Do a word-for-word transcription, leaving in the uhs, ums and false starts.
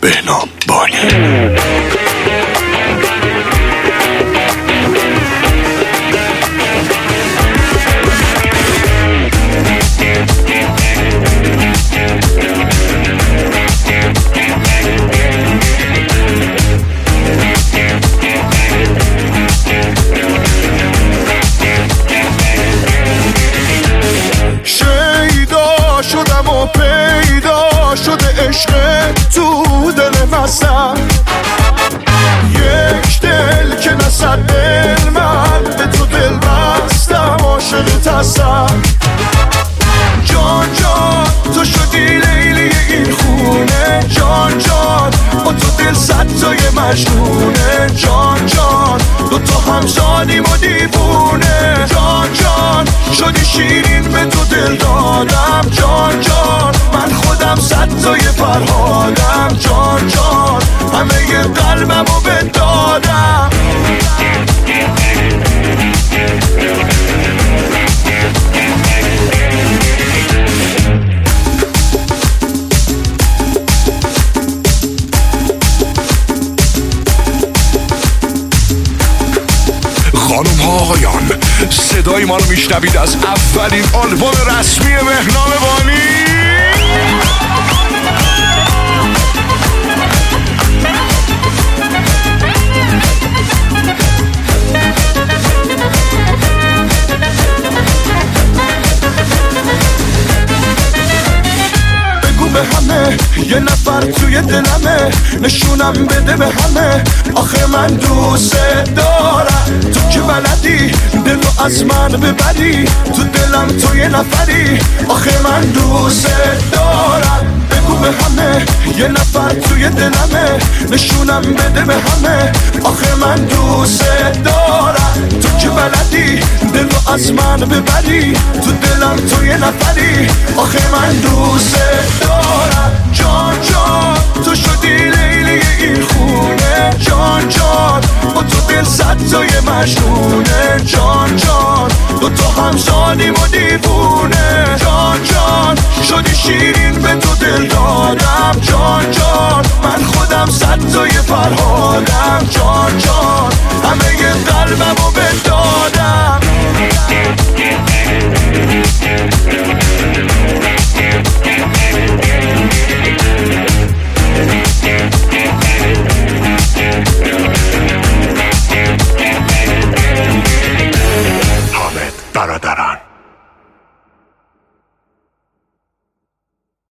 بهنام بانی. شیدا شدم و پیدا شده عشق تو دل وسط، یک دل که نصد دل من به تو دل بستم عاشق تصم. جان جان تو شدی لیلی این خونه، جان جان با تو دل صد تای مجنونه، جان جان دو تا همزادیم و دیوونه، جان جان شدی شیرین به تو دل دادم، جان جان من خودم صد تای فرهادم، جان جان همه ی قلبمو بدادم. خانم ها آقایان، صدای ما رو میشنوید از اولین آلبوم رسمی بهنام بانی. به همه یه نفر توی دلمه، نشونم بده به همه آخه من دوست دارم. تو که بلدی دلو از من ببری، تو دلم تو یه نفری آخه من دوست دارم. بگو به همه یه نفر توی دلمه، نشونم بده به همه آخه من دوست دارم. تو که بلدی دلو از من ببری، تو دلم تو یه نفری آخه من دوست دارم.